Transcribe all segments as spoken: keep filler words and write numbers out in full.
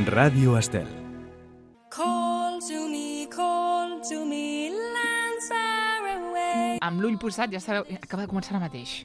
Ràdio Estel. Call to me, call to me, lands far away. Amb l'ull posat, ja sabeu, acaba de començar ara mateix.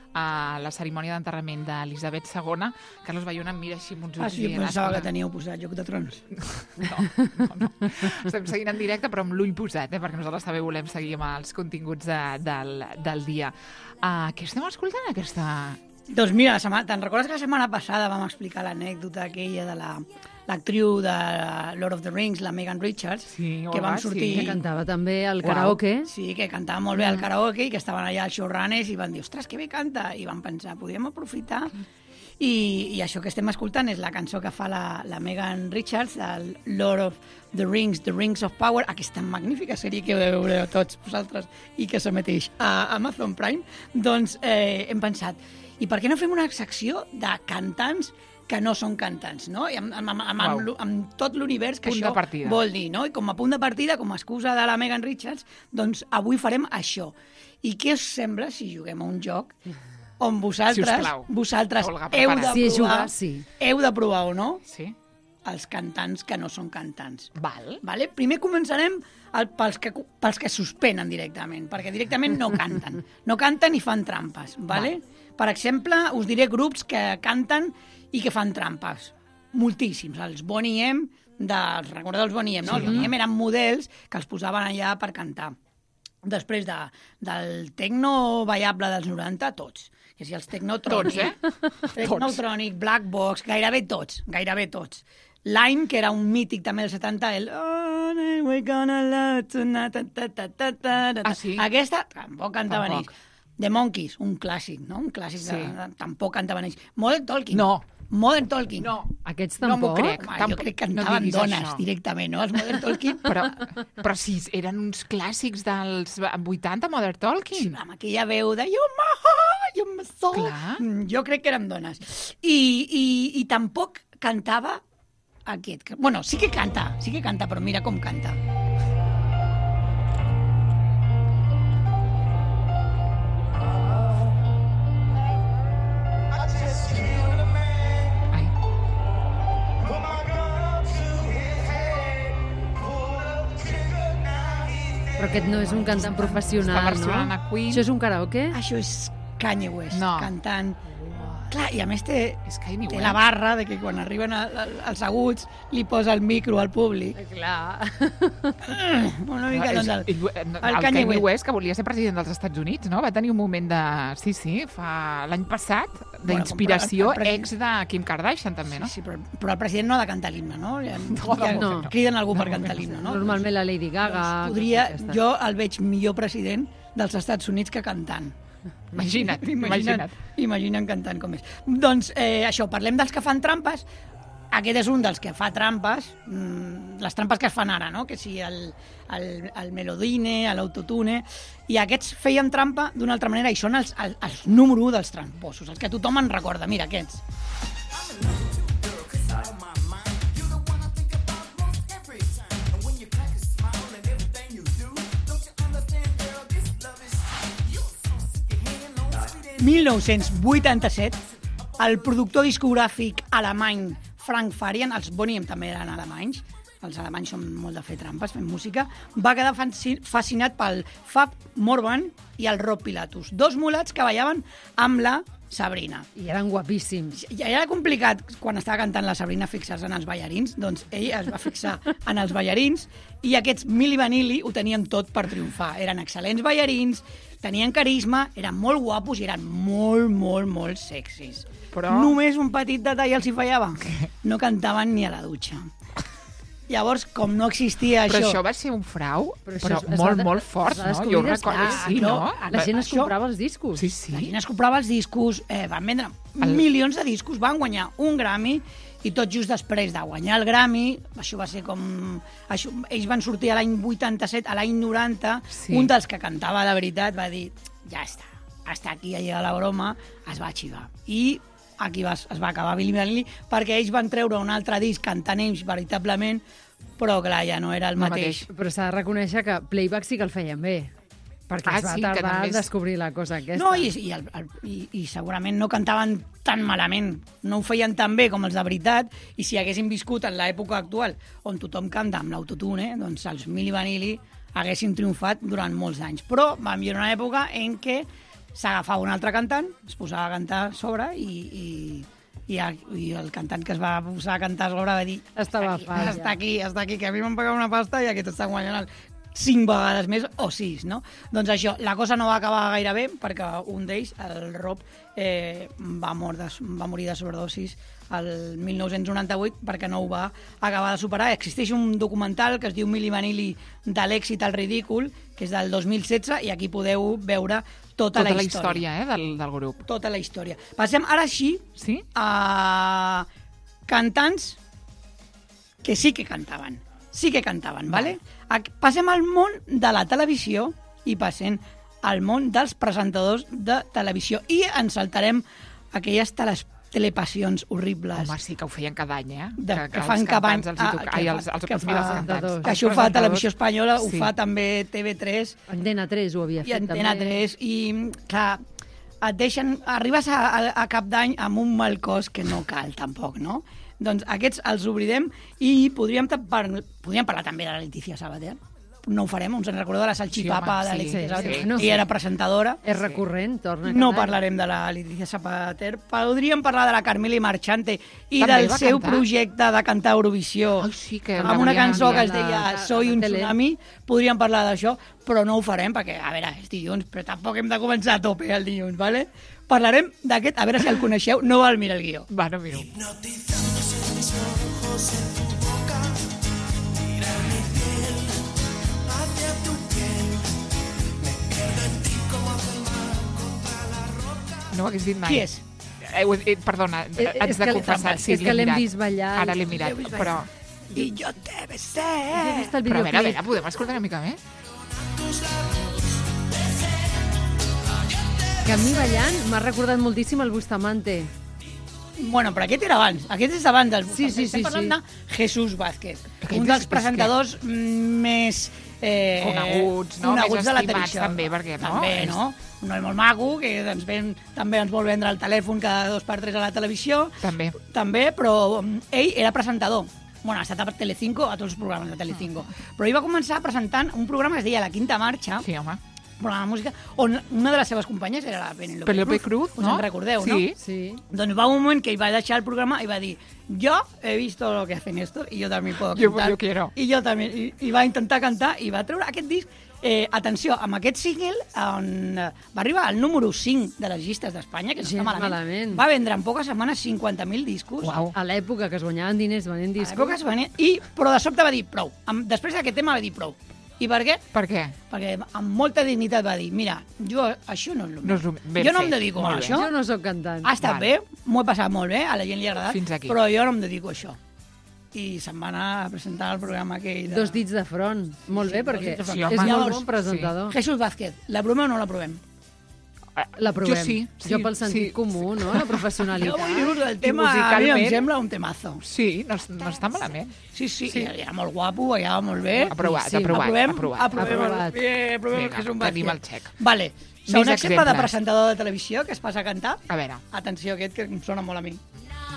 A la cerimònia d'enterrament d'Elisabet segona, Carlos Bayona em mira així amb uns ulls. Ah, sí, jo pensava que teníeu posat Joc de Trons. No, no, no. Estem seguint en directe, però amb l'ull posat, eh, perquè nosaltres també volem seguir amb els continguts de, del, del dia. Uh, què estem escoltant, aquesta... Doncs mira, la setmana, te'n recordes que la setmana passada vam explicar l'anècdota aquella de la l'actriu de Lord of the Rings, la Megan Richards, Sí, que hola, vam sortir... sí. Que cantava també al Uau. karaoke. Sí, que cantava molt bé al karaoke i que estaven allà els showrunners i van dir, ostres, que bé canta! I van pensar, podríem aprofitar... I, i això que estem escoltant és la cançó que fa la, la Megan Richards, el Lord of the Rings, The Rings of Power, aquesta magnífica sèrie que veureu tots vosaltres i que s'emeteix a Amazon Prime. Doncs eh, hem pensat, i per què no fem una secció de cantants que no són cantants, no? I amb, amb, amb, amb, amb, amb tot l'univers que Punt això de partida. vol dir, no? I com a punt de partida, com a excusa de la Megan Richards, doncs avui farem això. I què us sembla si juguem a un joc on vosaltres, Sisplau. vosaltres Olga, heu de prepara't. Sí, provar, jugar, sí. heu de provar o no Sí? els cantants que no són cantants. Val. Vale? Primer començarem el, pels, que, pels que suspenen directament, perquè directament no canten. No canten i fan trampes. Vale? Per exemple, us diré grups que canten i que fan trampes. Moltíssims. Els Boney M, dels, recordeu els Boney M, no? Sí. Els Boney M eren models que els posaven allà per cantar. Després de, del tecno ballable dels noranta, tots. Que si els Technotronic, Tots, eh? Technotronic, Black Box, gairebé tots, gairebé tots. Lime, que era un mític també dels setanta, el Oh, we're gonna love tonight, ta, ta, ta, ta, ta, ta. Ah, sí? Aquesta tampoc cantaven Tampoc. ells. The Monkeys, un clàssic, no? Un clàssic, Sí. de, de, tampoc cantaven ells. Modern Talking. No. Modern Talking. No. Aquests No m'ho tampoc. crec. Home, Tampoc- jo crec que no cantaven diguis dones això. directament, no? Els Modern Talking. Però, però sí, eren uns clàssics dels vuitanta, Modern Sí, Talking. amb aquella veu de You're my heart, you're my soul. Clar. Mm, Jo crec que érem dones. I, i, i tampoc cantava aquest. que- Bueno, sí que canta, sí que canta, però mira com canta. Ai. Però aquest no és un cantant professional, Està versionant no? a Queen. Això és un karaoke? Això és Kanye West, No. cantant. Clar, i a més té, És Kanye té West. la barra de que quan arriben a, a, els aguts li posa el micro al públic. Clar. Una mica, Ah, doncs, és- el, el, el, el Kanye, Kanye West. West. que volia ser president dels Estats Units, no? Va tenir un moment de... Sí, sí, fa l'any passat, d'inspiració, Bueno, com- ex de Kim Kardashian, també, no? Sí, sí, però, però el president no ha de cantar l'himne, no? Ja, No, ja no. criden algú per cantar l'himne, no? Normalment la Lady Gaga... Doncs podria, aquestes. jo el veig millor president dels Estats Units que cantant. Imagina't, Imagina't, imagina't. imagina't cantant com és. Doncs eh, això, parlem dels que fan trampes. Aquest és un dels que fa trampes, mm, les trampes que es fan ara, no? Que si el, el, el melodine, l'autotune... I aquests feien trampa d'una altra manera i són els, els, els número un dels tramposos, els que tothom en recorda. Mira, aquests. mil nou-cents vuitanta-set, el productor discogràfic alemany Frank Farian, els Boney M també eren alemanys, els alemanys són molt de fer trampes, fent música, va quedar fasci- fascinat pel Fab Morvan i el Rob Pilatus, dos mulats que ballaven amb la Sabrina. I eren guapíssims. Ja era complicat, quan estava cantant la Sabrina, fixar-se en els ballarins, doncs ell es va fixar en els ballarins i aquests Milli Vanilli ho tenien tot per triomfar. Eren excel·lents ballarins, tenien carisma, eren molt guapos i eren molt, molt, molt sexis. Però- Només un petit detall els hi fallava. No cantaven ni a la dutxa. Llavors, com no existia Però això... això va ser un frau, Però però, això es- es molt, va- molt es fort, va no? descobrir Jo després. recordo, Ah, sí, no? no? La gent es Això- comprava els discos. Sí, La sí. gent es comprava els discos, eh, van vendre El- milions de discos, van guanyar un Grammy i tot just després de guanyar el Grammy, això va ser com... Això, ells van sortir a l'any vuitanta-set, a l'any noranta, Sí. un dels que cantava de veritat va dir, ja està, hasta aquí ha llegat la broma, es va xivar. I aquí va, es va acabar Billy Vanilli, perquè ells van treure un altre disc cantant ells veritablement, però clar, ja no era el No mateix. mateix. Però s'ha de reconèixer que playback sí que el feien bé. Perquè Ah, es va sí, que tardar també a és- descobrir la cosa aquesta. No, i, i, el, el, i, i segurament no cantaven tan malament, no ho feien tan bé com els de veritat, i si haguessin viscut en l'època actual, on tothom canta amb l'autotune, eh, doncs els Milli Vanilli haguessin triomfat durant molts anys. Però vam viure una època en què s'agafava un altre cantant, es posava a cantar a sobre i, i, i, i el cantant que es va posar a cantar a sobre va dir Estava aquí, fart, ja. està aquí, està aquí, que a mi m'han pagat una pasta i aquest està guanyant el cinc vegades més o sis, no? Doncs això, la cosa no va acabar gaire bé perquè un d'ells, el Rob, eh, va, mort de, va morir de sobredosis el mil nou-cents noranta-vuit perquè no ho va acabar de superar. Existeix un documental que es diu Milli Vanilli de l'èxit al ridícul, que és del dos mil setze, i aquí podeu veure tota, Tota la la història. història, eh, del, del grup. Tota la història. Passem ara sí Sí? a cantants que sí que cantaven. Sí que cantaven, ¿vale? Ac- Passem al món de la televisió i passem al món dels presentadors de televisió. I ens saltarem aquelles teles telepassions horribles. Home, sí, que ho feien cada any, eh? De- que els fan cap any- cantants els hi ah, toca... que Ai, fa- els, els, que els, fa- mira, els de cantants. dos. Que Els això ho fa presentadors. Televisió Espanyola, ho Sí. fa també T V tres Antena tres ho havia i fet Antena també. tres, i clar, et deixen, arribes a, a, a cap d'any amb un mal cos que no cal tampoc, no? Doncs aquests els obrirem i podríem, par podríem parlar també de la Letícia Sabater. No ho farem, us en recordeu de la salxipapa Sí, home, de la sí, Letícia sí, Sabater? sí. No, Ella sí. era presentadora. És recurrent, torna No cada any. parlarem de la Letícia Sabater. Podríem parlar de la Carmela Marchante i També del va seu cantar? projecte de cantar a Eurovisió. Ai, sí, que amb una l'havien cançó que es enviat deia a la- Soy a la un tele. tsunami. Podríem parlar d'això, però no ho farem perquè, a veure, és dilluns, però tampoc hem de començar a tope el dilluns, ¿vale? Parlarem d'aquest, a veure si el coneixeu, no val mirar el guió. Va, no miro. No ho hagués dit mai. Qui és? Eh, ho he dit- perdona, Eh, haig és de que- confessar. Sí, és que l'hem mirat. vist ballar. Ara l'he mirat, L'heu vist però... ballar. I jo te besé. Jo he vist el Però a veure, a videoclip. veure, podem escoltar una mica més? Que a mi ballant m'ha recordat moltíssim el Bustamante. Bueno, però aquest era abans. Aquest és abans del Sí, sí, Estem sí, parlant sí. de Jesús Vázquez, Aquest un és- dels és presentadors més... Eh, Coneguts, no? coneguts Més de la estimats, televisió. també, perquè, no? També, És- no? Un noi molt maco, que ens ven, també ens vol vendre el telèfon cada dos per tres a la televisió. També. També, però mm, ell era presentador. Bueno, ha estat a Telecinco, a tots els programes de Telecinco. Però ell va començar presentant un programa que es deia La Quinta Marxa, Sí, home. programa de música, on una de les seves companyes era la Penélope Penélope Cruz. Cruz, Us no? en recordeu, Sí. no? Sí. Doncs va un moment que ell va deixar el programa i va dir yo he visto lo que hacen estos y yo también puedo Yo- cantar. yo quiero. I jo també. I, I va intentar cantar i va treure aquest disc. Eh, atenció, amb aquest single on eh, va arribar al número cinc de les llistes d'Espanya, que no Gens està malament. malament. Va vendre en poques setmanes cinquanta mil discos. Uau. A l'època que es guanyaven diners venent A discos. l'època es venia, i, però de sobte va dir prou. Amb, després d'aquest tema va dir prou. I per què? Per què? Perquè amb molta dignitat va dir, mira, jo això no és el No és meu. lo- ben jo no em fet, dedico a molt bé. això. Jo no sóc cantant. Ha estat Val. bé, m'ho he passat molt bé, a la gent li ha agradat, Fins aquí. però jo no em dedico a això. I se'n va anar a presentar el programa aquell de... Dos dits de front. Molt bé, Sí, dos perquè dits de front. és Sí, home. molt Llavors, bon presentador. Jesús Vázquez, l'aprovem o no l'aprovem? La provem. Jo sí, sí, Jo pel sentit sí. comú, no? La Jo professionalitat. vull dir-vos el I tema, a mi em musicalment- sembla un temazo. Sí, no, no està malament. Sí, sí, Sí. sí. Era molt guapo, allà molt bé. Aprovat, Sí, aprovat, aprovem, aprovat. aprovem, Aprovat. Bé, aprovem Vinga, Jesús tenim Vázquez. el xec. Vale. Més Segons exemple de exemples. presentador de televisió que es passa a cantar, A veure, atenció, aquest que em sona molt a mi.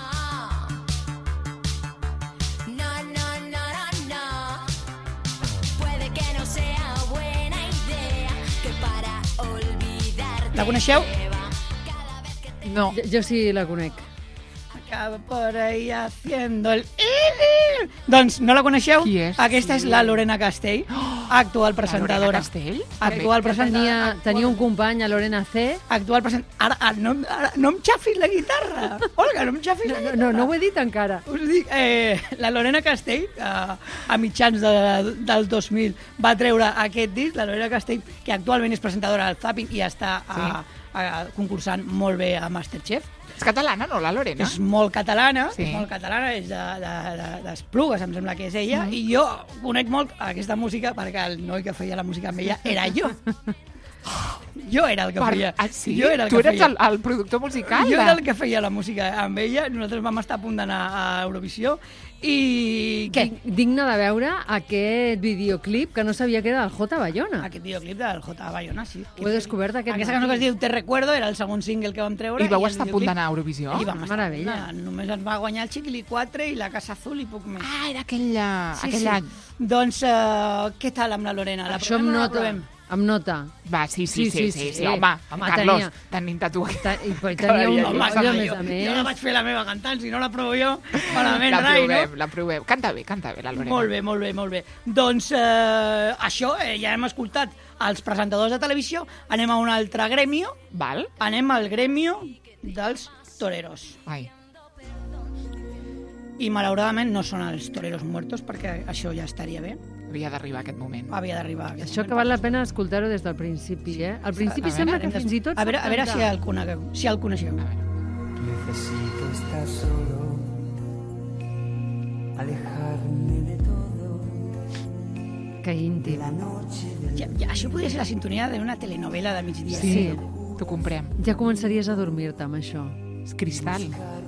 No, no, no, no, no. Puede que no sea buena idea que para olvidarte. La coneixeu? Cada vez que te no. Jo, jo sí la conec. Acaba por ahí haciendo el... Doncs, no la coneixeu? Qui és? Aquesta és la Lorena Castell, actual presentadora. Lorena Castell? Actual Que presentadora. tenia, tenia un company, a Lorena C. Actual present... Ara, ara, no, ara, no em xafis la guitarra. Olga, no em xafis la No, guitarra. no, no ho he dit encara. Us dic, eh, la Lorena Castell, a, a mitjans de, del dos mil, va treure aquest disc, la Lorena Castell, que actualment és presentadora del Zapping i està a, a, concursant molt bé a Masterchef. És catalana, no, la Lorena? És molt catalana, Sí. és molt catalana, és de, de, de, d'Esplugues, em sembla que és ella, mm. i jo conec molt aquesta música perquè el noi que feia la música amb ella era jo. Jo era el que Per... feia. Ah, sí? Jo era el Tu que eres feia. el, el productor musical? Jo de- era el que feia la música amb ella. Nosaltres vam estar a punt d'anar a Eurovisió. I què? Dig- Digne de veure aquest videoclip que no sabia que era del J Bayona. Aquest videoclip del J Bayona, sí. Ho he descobert aquest Aquesta matí. cançó que es diu Te Recuerdo era el segon single que vam treure. I vau el estar a punt videoclip- d'anar a Eurovisió? I vam estar a punt Meravella. d'anar. Només ens va guanyar el Chiquili quatre i la Casa Azul i poc més. Ah, era aquell, uh, Sí, aquell sí. any. Doncs, uh, què tal amb la Lorena? La Això provem em o no la nota. provem? Em nota. Va, sí, sí, sí, sí, sí, sí, sí. home, Home, Carlos, tenia- tenim tatuat. Ta- I però Cada tenia un dia. home, Home, a home, més jo, a jo més. la vaig fer la meva cantant, si no la provo jo, malament La rai, provem, no? la provem. Canta bé, canta bé, la Lorena. Molt bé, molt bé, molt bé. Doncs eh, això, eh, ja hem escoltat els presentadors de televisió, anem a un altre gremio, Val? anem al gremio dels toreros. Ai, I malauradament no són els toreros muertos, perquè això ja estaria bé, havia d'arribar aquest moment. havia d'arribar aquest Això que moment. val la pena escoltar-ho des del principi, eh? Al principi A sembla veure, que fins i tot A veure, sap a veure si cantar. el conegueu. Si el coneixeu. Necesito estar solo, alejarme de todo, Que íntim. la noche del Ja, ja, això podria ser la sintonia d'una telenovela de migdia. Sí. T'ho comprem. Ja començaries a dormir-te amb això. És cristal.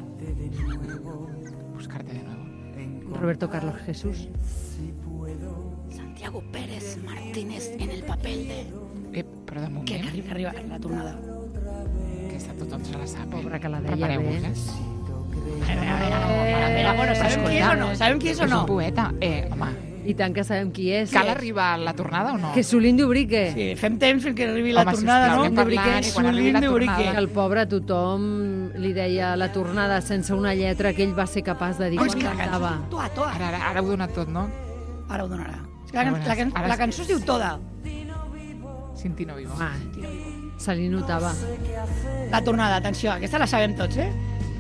Buscarte de nuevo. Roberto Carlos Jesús. Santiago Pérez Martínez en el papel de... Eh, però de Que, moment, que arriba, que arriba la tornada. aquesta tothom se la sap. eh? Pobra que la deia Prepareu-vos, bé. eh? A veure, a veure, a veure, a veure, sabem qui és o no? Sabem qui és o És no? un poeta. Eh, home, I tant que sabem qui és. cal arribar a la tornada o no? Que Solín d'Ubrique. Sí, fem temps fins que arribi la Home, tornada, sisplau, no? anem parlant i quan arribi la tornada- Que el pobre tothom li deia la tornada sense una lletra que ell va ser capaç de dir Oh, és quan que la cantava. cançó... Toa, toa. Ara, ara, ara ho he donat tot, no? Ara ho donarà. És que la, can- la, can- Ara la sí. cançó es diu Toda. Sintino vivo. Ah, se li notava. La tornada, atenció, aquesta la sabem tots, eh?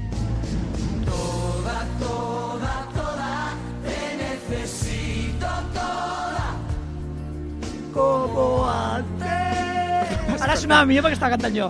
Como antes. Ara sonava millor perquè estava cantant jo.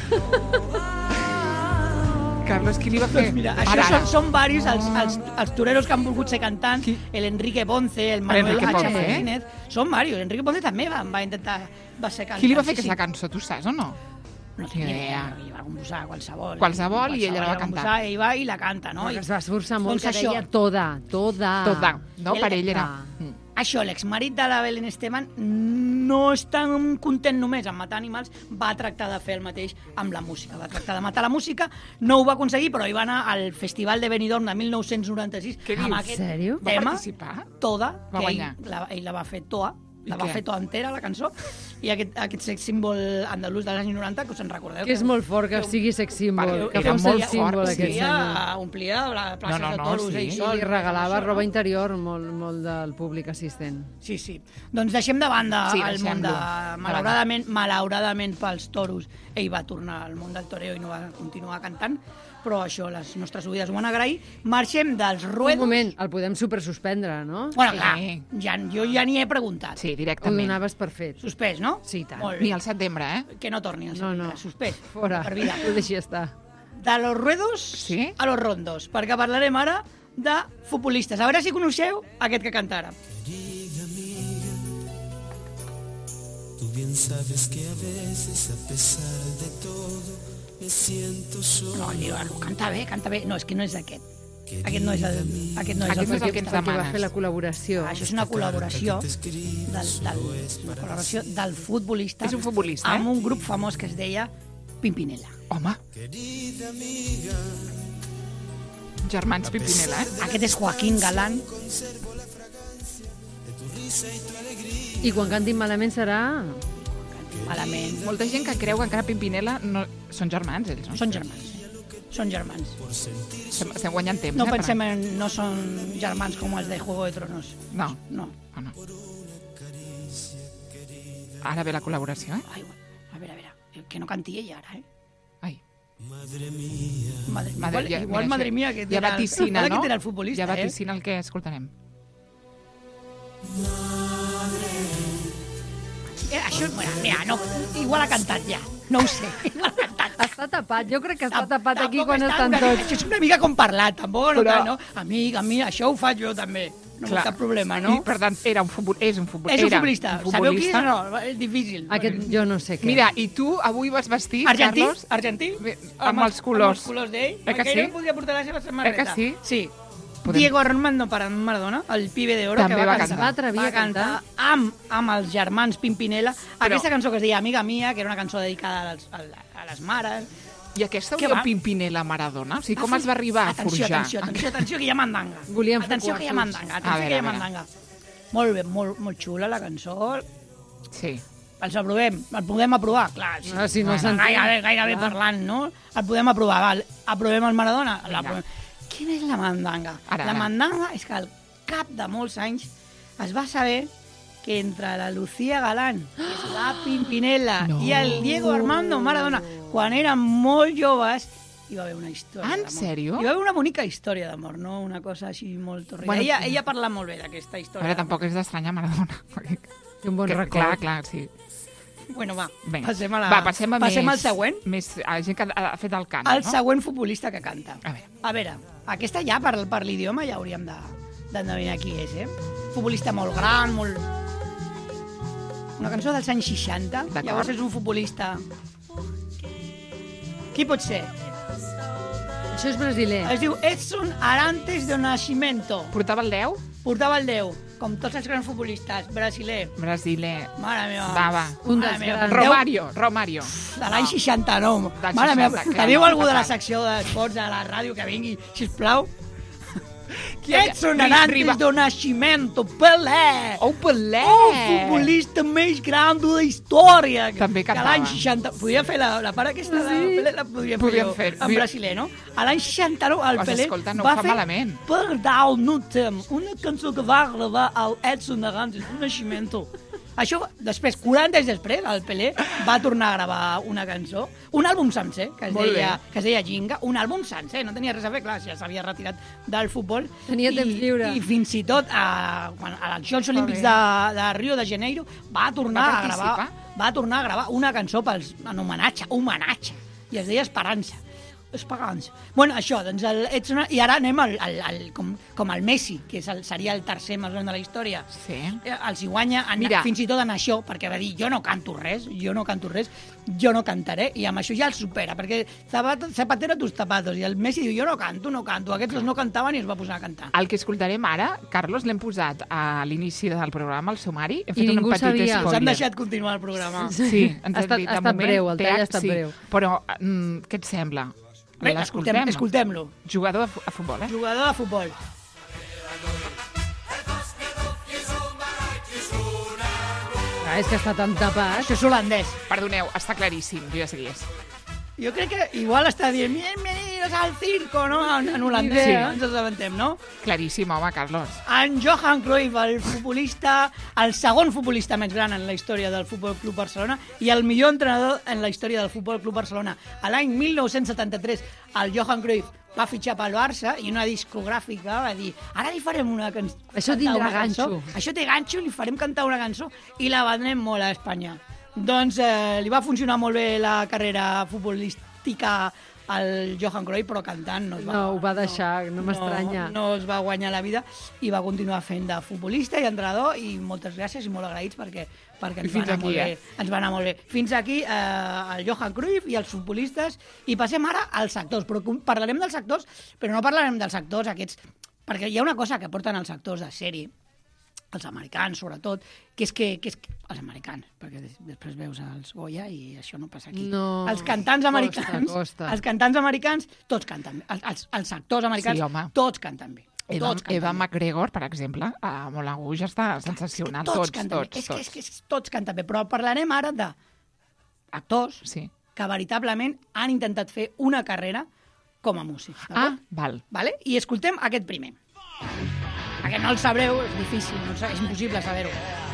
Carlos, qui li va fer? Doncs mira, això Ara, són, ara. són varis els, els, els toreros que han volgut ser cantants, Qui? el Enrique Ponce, el Manuel Enrique Hacha Ponce, eh? Martínez, són varis. Enrique Ponce també va, va intentar va ser cantant. Qui li va fer sí, aquesta sí. cançó, tu saps o no? No Ni tinc idea. idea. Li va composar qualsevol. Qualsevol, i ella la va va cantar. composar, ell va i la canta, no? Perquè I, es va esforçar molt, Doncs que això. deia toda, toda. Tot va, no? Ell- Per ell era... Ah. Mm. això, l'exmarit de la Belén Esteban no és tan content només amb matar animals, va tractar de fer el mateix amb la música. Va tractar de matar la música, no ho va aconseguir, però hi va anar al Festival de Benidorm de mil nou-cents noranta-sis. Què amb dius? aquest En sèrio? Va tema, participar? Toda, Va que guanyar. ell la, ell la va fer Toa, I la va què? fer Toa entera, la cançó, i aquest, aquest sex símbol andalús dels anys noranta, que us en recordeu? Que és molt fort que sigui sex symbol, Perquè que era fos molt sex symbol fort, aquest sí. senyor. Omplia, omplia la plaça No, no, de no, toros sí. ell I sol. li regalava Això, no? roba interior molt, molt del públic assistent. Sí, sí. Doncs deixem de banda Sí, el món de... deixem-lo. Malauradament, malauradament pels toros, ell va tornar al món del toreo i no va continuar cantant, però això, les nostres oïdes ho van agrair. Marxem dels Un ruedos... moment, el podem supersuspendre, no? Bueno, Sí. clar, ja, jo ja n'hi he preguntat. Sí, Ho directament. donaves per fet. Suspès, no? Sí, i tant. Molt Ni bé. al setembre, eh? Que no torni al No, setembre. no. Suspès. Fora, Per vida. ho deixi estar. De los ruedos Sí? a los rondos, perquè parlarem ara de futbolistes. A veure si coneixeu aquest que canta ara. Tú bien sabes que a veces, a pesar de todo, me siento solo. No, Líbano, canta bé, canta bé. No, és que no és aquest. Aquest no és el, aquest no és Aquest no és el que ens Perquè va demanes. fer la col·laboració. Això és una col·laboració del, del, una col·laboració del futbolista És un futbolista, eh? amb un grup famós que es deia Pimpinela. Home. Germans Pipinela, eh? Aquest és Joaquín Galán. I quan cantin malament serà... Malament. Molta gent que creu que encara Pimpinela no... són germans, ells, no? Són germans. Són germans. Estem, estem guanyant temps, No eh? pensem en... No són germans com els de Juego de Tronos. Per... No, No. oh, no. Ara ve la col·laboració, eh? Ai, a veure, a veure. Que no canti ella ara, eh? Ai. Madre, Madre, igual, ja, igual mira, Madre això mía, que ja vaticina, no? que era el futbolista, ja eh? vaticina el que escoltarem. Eh, això, bueno, mira, no, igual ha cantat ja. No ho sé. Igual ha cantat. Està tapat, jo crec que està Tam- tapat aquí tampoc quan està estan una, tots. Això és una mica com parlar, tampoc no Però- cal, no? Amic, amic, això ho faig jo també. no Clar. cap problema, no? I, per tant, era un futbol, és un futbol, És un era futbolista. un Sabeu qui és? futbolista. No, és difícil. Aquest jo no sé què. Mira, i tu avui vas vestit, Argentí, Carlos, argentí, Bé, amb els colors. Amb els colors d'ell. Eh que Aquell sí? no podia portar la seva samarreta. Eh que sí? Sí. Podem- Diego Armando Maradona, el pibe d'oro, També que va, va cantar. cantar. Va atrevir va a cantar? cantar amb, amb els germans Pimpinela. Aquesta cançó que es deia Amiga Mia, que era una cançó dedicada als, a, a les mares. I aquesta Què unió va? Pimpinela Maradona? O sigui, com es va arribar a atenció, forjar? Atenció, atenció, atenció, que hi ha mandanga. Volíem fer atenció, que hi ha quartos. mandanga. A Atenció, veure, que hi ha a veure. mandanga. Molt bé, molt, molt xula la cançó. Sí. Els aprovem. El podem aprovar? Clar, sí. Ah, si no Ah, s'entén. Gairebé, gairebé Clar. parlant, no? El podem aprovar. Val. Aprovem el Maradona? Vinga. L'aprovem. Quina és la mandanga? Ara, la ara. mandanga és que al cap de molts anys es va saber que entre la Lucía Galán, que és la Pimpinela, No. i el Diego Armando Maradona, quan eren molt joves, hi va haver una història En d'amor. sèrio? Hi va haver una bonica història d'amor, no? Una cosa així molt torrida. Bueno, ella, ella parla molt bé d'aquesta A història. veure, d'amor. tampoc és d'estranyar Maradona. perquè- Té un bon que- record. Clar, clar, sí. Bueno, va, Vinga. passem a la... Va, passem a passem més, al següent. Més, a gent que ha fet el cant, El no? següent futbolista que canta. A veure. A veure, aquesta ja per, per l'idioma ja hauríem de d'endevinar qui és, eh? Futbolista molt gran, molt... Una cançó dels anys seixanta. D'acord. Llavors és un futbolista... Qui pot ser? Això és brasiler. Es diu Edson Arantes de Nascimento. Portava el deu? Portava el deu, com tots els grans futbolistes, brasiler. Brasiler. Mare meva. Va, va. Un Mare dels meva. grans. Deu- Romario, Romario. De l'any seixanta-nou. Del Mare meva, seixanta, que clar, diu no, algú de la fatal. secció d'esports de la ràdio que vingui, sisplau. Qui hi ha? Edson Ri- Arantes Riba- do Nascimento, Pelé. Oh, Pelé! El futbolista més gran de la història. També Que cantava. l'any seixanta... Podria fer la, la part aquesta de Pelé, la podria fer Podríem jo, fer. en brasiler, no? A l'any seixanta-nou, el Pues Pelé escolta, no ho va fa fer malament. Perdão no Tem, una cançó que va gravar el Edson Arantes do Nascimento. Això, després, quaranta anys després, el Pelé va tornar a gravar una cançó, un àlbum sencer, que es, Molt deia, bé. que es deia Ginga, un àlbum sencer, no tenia res a fer, clar, ja s'havia retirat del futbol. Tenia I, temps lliure. I fins i tot a, quan, als Jocs Olímpics bé. de, de Rio de Janeiro va tornar Va a gravar participar? va tornar a gravar una cançó pels, en homenatge, homenatge, i es deia Esperança. Esperança. Bueno, això, doncs el Edson... I ara anem al, al, al, com, com el Messi, que és el, seria el tercer més gran de la història. Sí. Eh, Els hi guanya en, Mira. fins i tot en això, perquè va dir jo no canto res, jo no canto res, jo no cantaré, i amb això ja el supera, perquè Zapato, Zapatero tus zapatos, i el Messi diu jo no canto, no canto, aquests dos no cantaven i es va posar a cantar. El que escoltarem ara, Carlos, l'hem posat a l'inici del programa, al sumari. Hem fet I un ningú petit sabia. Us spoiler. han deixat continuar el programa. Sí, ens Ha has estat- dit, ha de estat moment, breu, el tall té- ha estat sí, breu. Però, mm, què et sembla? Bé, escoltem, escoltem-lo. Jugador de fu- a futbol, eh? Jugador de futbol. Ah, és que està tan tapat. Això és holandès. Perdoneu, està claríssim, jo ja sé qui és. Jo crec que igual està dient bienvenidos al circo, no? En, en holandès, Sí. sí. Ens assabentem, no? Claríssim, home, Carlos. En Johan Cruyff, el futbolista, el segon futbolista més gran en la història del Futbol Club Barcelona i el millor entrenador en la història del Futbol Club Barcelona. A l'any mil nou-cents setanta-tres, el Johan Cruyff va fitxar pel Barça i una discogràfica va dir ara li farem una cançó. Això tindrà ganxo. Això té ganxo, li farem cantar una cançó i la vendrem molt a Espanya. Doncs eh, li va funcionar molt bé la carrera futbolística al Johan Cruyff, però cantant no es va... No, ho va deixar, no m'estranya. No, no es va guanyar la vida i va continuar fent de futbolista i entrenador i moltes gràcies i molt agraïts perquè, perquè ens, I fins va anar aquí, molt eh? bé, ens va anar molt bé. Fins aquí eh, el Johan Cruyff i els futbolistes i passem ara als actors, però com- parlarem dels actors, però no parlarem dels actors aquests, perquè hi ha una cosa que porten els actors de sèrie, els americans sobretot, que és que, que és que els americans, perquè des- després veus els Goya i això no passa aquí. No, els cantants costa, americans, costa. els cantants americans, tots canten bé. Els, els, els actors americans, Sí, home. tots canten bé. Eva, Tots canten Eva bé. McGregor, per exemple, a Moulin Rouge està sensacional. Tots, Tots, canten tots, bé. És, tots. que, és que és- tots canten bé, però parlarem ara de actors Sí. que veritablement han intentat fer una carrera com a músics. Ah, d'acord? val. Vale? I escoltem aquest primer. Aquest no el sabreu, és difícil, no el sa- és impossible saber-ho.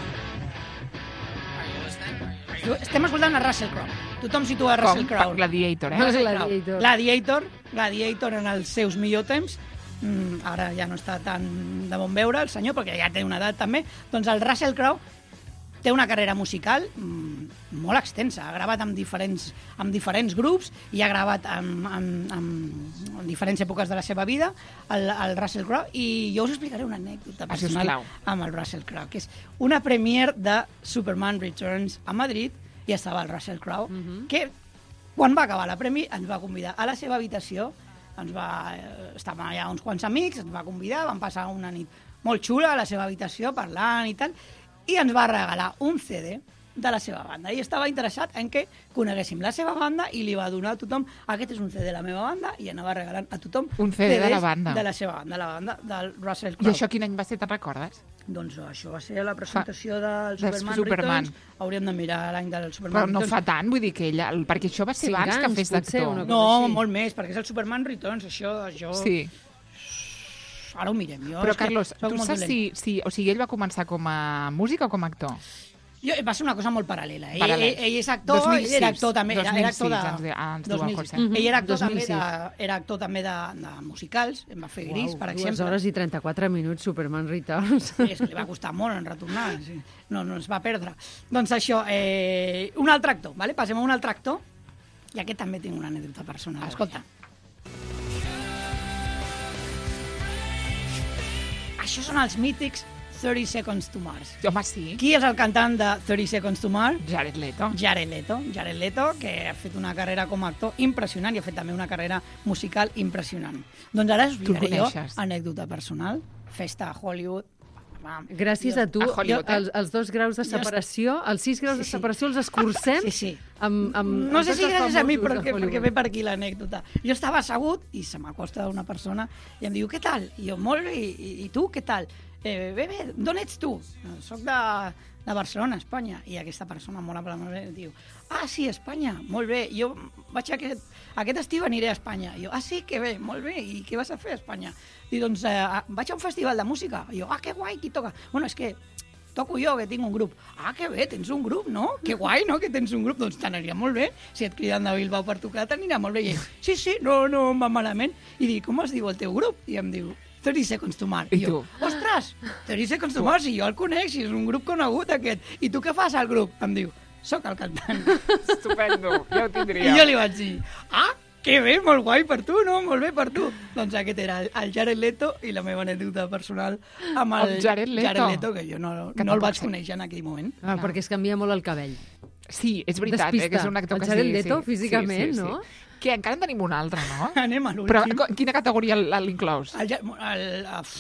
Estem escoltant a Russell Crowe. Tothom situa Russell Com? Crowe. Gladiator, eh? Russell Gladiator. Crowe. Gladiator. Gladiator en els seus millors temps. Mm, ara ja no està tan de bon veure el senyor, perquè ja té una edat també. Doncs el Russell Crowe té una carrera musical mm, molt extensa. Ha gravat amb diferents, amb diferents grups i ha gravat amb, amb, amb, en diferents èpoques de la seva vida el, el Russell Crowe, i jo us explicaré una anècdota personal amb el Russell Crowe, que és una premiere de Superman Returns a Madrid, i estava el Russell Crowe, uh-huh. que quan va acabar la premi ens va convidar a la seva habitació, ens va, eh, estàvem allà uns quants amics, ens va convidar, vam passar una nit molt xula a la seva habitació parlant i tal, i ens va regalar un C D de la seva banda, i estava interessat en que coneguéssim la seva banda i li va donar a tothom, aquest és un C D de la meva banda, i anava regalant a tothom un C D de la banda. de la seva banda, la banda del Russell Crowe. I això quin any va ser, te'n recordes? Doncs això va ser la presentació del de Superman, Superman. Returns. Hauríem de mirar l'any del Superman Però no Returns. fa tant, vull dir que ella... Perquè això va ser Cinc abans que anys, fes potser, d'actor. una cosa No, així. molt més, perquè és el Superman Returns, això... això... Sí. Ara ho mirem. Jo Però, és que Carlos, soc tu molt saps dolent. si, si... O sigui, ell va començar com a músic o com a actor? Jo, va ser una cosa molt paral·lela. Ell, Paral·lel. ell, ell és actor, dos mil ell era sis. actor també. Era, era actor de... dos mil sis, ens, ens diu dos el mil José. sis. Ell era actor, dos mil també de, sis. era actor també de, de musicals, em va fer Gris, Uau, per dues exemple. hores i trenta-quatre minuts, Superman Returns. Sí, és que li va costar molt en retornar, sí. no, no ens va perdre. Doncs això, eh, un altre actor, vale? Passem a un altre actor, i aquest també tinc una anècdota personal. Escolta. Això són els mítics thirty seconds to Mars. Home, sí. Qui és el cantant de thirty seconds to Mars? Jared Leto. Jared Leto. Jared Leto, que ha fet una carrera com a actor impressionant i ha fet també una carrera musical impressionant. Doncs ara us Tu el explicaré jo coneixes? anècdota personal. Festa a Hollywood. Gràcies a tu, A Hollywood, eh? els, els dos graus de separació, els sis graus Sí, de sí. separació els escurcem Sí, sí. amb, amb, No amb sé si tots els gràcies a mi, famosos de perquè, Hollywood. perquè ve per aquí l'anècdota. Jo estava assegut i se m'acosta una persona i em diu, què tal? I jo, molt bé, i, i tu, què tal? Eh, bé, bé, d'on ets tu? Soc de, de Barcelona, Espanya. I aquesta persona molt amablement diu, ah, sí, Espanya, molt bé. Jo vaig aquest, aquest estiu aniré a Espanya. I jo, ah, sí, que bé, molt bé. I què vas a fer a Espanya? I doncs, eh, vaig a un festival de música. I jo, ah, que guai, qui toca? Bueno, és que toco jo, que tinc un grup. Ah, que bé, tens un grup, no? Que guai, no?, que tens un grup. Doncs t'aniria molt bé. Si et criden de Bilbao per tocar, t'anirà molt bé. I ell, sí, sí, no, no, em va malament. I dic, com es diu el teu grup? I em diu, thirty seconds to Mars. I jo, tu? ostres, thirty seconds to Mars, i jo el conec, si és un grup conegut aquest. I tu què fas al grup? Em diu, soc el cantant. Estupendo, ja ho I tindria. jo li vaig dir, ah, que bé, molt guai per tu, no? Molt bé per tu. Doncs aquest era el, el Jared Leto i la meva anècdota personal amb el Amb Jared Leto. Jared Leto, que jo no, Que no el tampoc vaig sé. conèixer en aquell moment. Ah, perquè es canvia molt el cabell. Sí, és veritat, eh, que és un actor El que Jared sí, Leto, sí, físicament, sí, sí, no? Sí. Que encara en tenim un altre, no? Anem a Però l'últim. co- quina categoria l'inclous? El, Ja- el, el,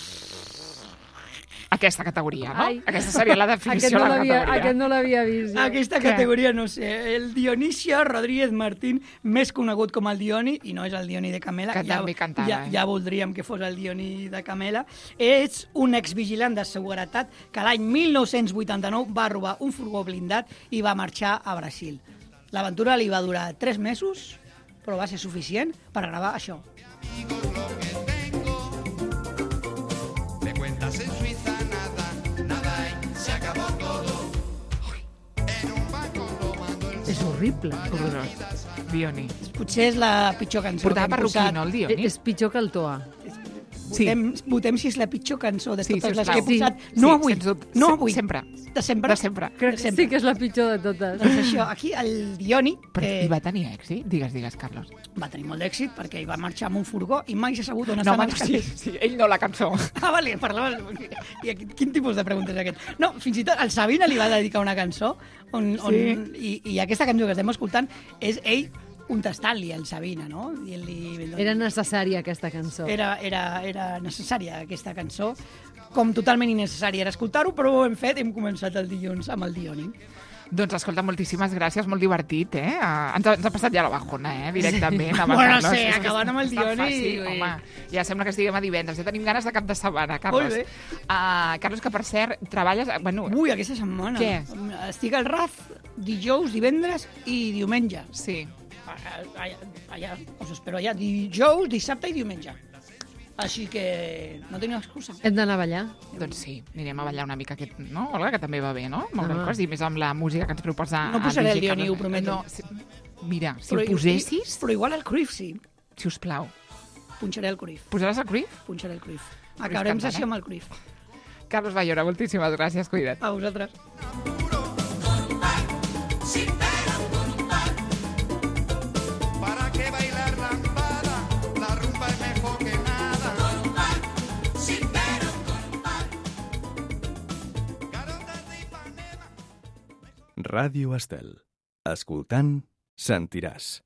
Aquesta categoria, no? Ai. Aquesta seria la Aquest definició no de la l'havia categoria. aquest no l'havia vist. jo. aquesta Què? categoria, no sé, el Dionisio Rodríguez Martín, més conegut com el Dioni, i no és el Dioni de Camela, Que ja, també cantava, ja, eh? ja voldríem que fos el Dioni de Camela, és un exvigilant de seguretat que l'any mil nou-cents vuitanta-nou va robar un furgó blindat i va marxar a Brasil. L'aventura li va durar tres mesos, però va ser suficient per gravar això. De cuentas en Suiza nada, nada hay, se acabó todo. En un banco tomando el És horrible. Horrorós. Dioni. Potser és la pitjor cançó Portava que hem perruquí, posat. no, el Eh, Dioni? És pitjor que el Toa. Sí. Votem, votem si és la pitjor cançó de Sí, totes les sisplau. que he posat. Sí, No sí, avui, sens dubte. no Se- avui. sempre. De sempre. De sempre. Crec De que sempre. sí que és la pitjor de totes. Doncs això, aquí el Dioni, Però que i va tenir èxit? Digues, digues, Carlos. va tenir molt d'èxit perquè ell va marxar amb un furgó i mai s'ha sabut on No, estan home, els sí, calés. sí, ell no, la cançó. Ah, vale, parlava... I aquí, quin tipus de pregunta és aquest? No, fins i tot el Sabina li va dedicar una cançó on, on, i, i aquesta cançó que estem escoltant és ell contestant-li al Sabina, no? I li, Era necessària aquesta cançó. era, era, era necessària aquesta cançó, com totalment innecessària era escoltar-ho, però ho hem fet, hem començat el dilluns amb el Dioni. Doncs escolta, moltíssimes gràcies, molt divertit, eh? Uh, ens, ha, ens ha passat ja la bajona, eh? Directament. Amb el Bueno, Carlos. sí, És que acabant amb el és tan Dioni, fàcil, ui. home, ja sembla que estiguem a divendres. Ja tenim ganes de cap de setmana, Carlos. Molt bé. Uh, Carlos, que per cert, treballes... Bueno, Ui, aquesta setmana. Què? Estic al Raz dijous, divendres i diumenge. sí. Allà, allà, us espero allà, dijous, dissabte i diumenge. Així que no teniu excusa. Hem d'anar a ballar. Doncs sí, anirem a ballar una mica, aquest, no, Olga? Que també va bé, no? Molt Ah. ah. I més amb la música que ens proposa... No el posaré el D J Dioni, Carlos. ho prometo. No, si, mira, si Però- ho posessis, Però igual el Cruyff sí. si us plau, Punxaré el Cruyff. posaràs el Cruyff? Punxaré el Cruyff. Cruyff Acabarem cantant, sessió eh? amb el Cruyff. Carlos Ballora, moltíssimes gràcies, cuida't. A vosaltres. Ràdio Estel. Escoltant, sentiràs.